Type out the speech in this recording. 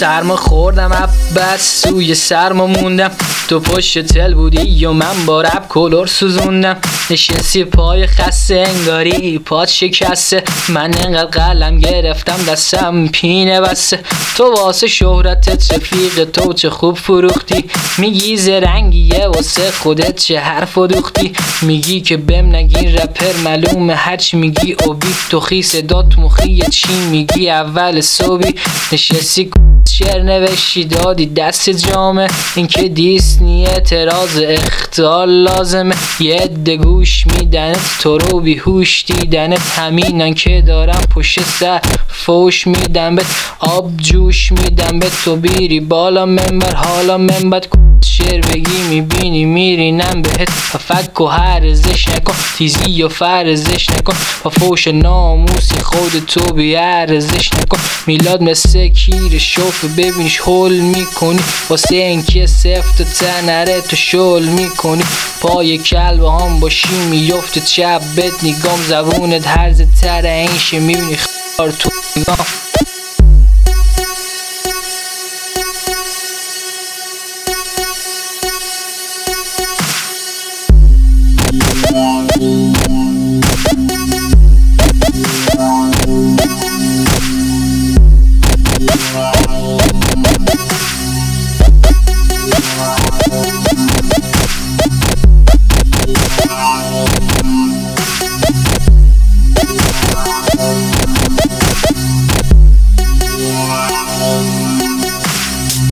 سرما خوردم عباس سوی سرما موندم، تو پشت تل بودی و من با رب کلور سوزوندم. نشستی پای خسته انگاری پات شکسته، من انقدر قلم گرفتم دستم پینه بسته. تو واسه شهرتت رفیق تو چه خوب فروختی، میگی زرنگیه واسه خودت چه حرف و دوختی. میگی که بهم نگین رپر معلومه هرچی میگی اوبی، تو خیس داد مخیه چی میگی اول صبحی. نشستی شعر نوشتی دادی دست جامه، این که دیست نیه اعتراض اختار لازمه. یه عده گوش میدنت تو رو بیهوش دیدنت، همینن که دارم پشت سر فوش میدم بهت، آب جوش میدم بهت. تو بیری بالا منبر حالا منبت شعر بگی میبینی میرینم بهت. و فک و هرزش نکن تیزی و فرزش نکن، و فوش ناموسی خود تو بیارزش نکن. میلاد مثل کیر شوف ببینیش هول میکنی، واسه اینکه سفت و تنره تو شل میکنی. پای کلب هم باشی میفته چپ بد نگام، زبونت هرز تره اینشه میبینی خار تو نگام.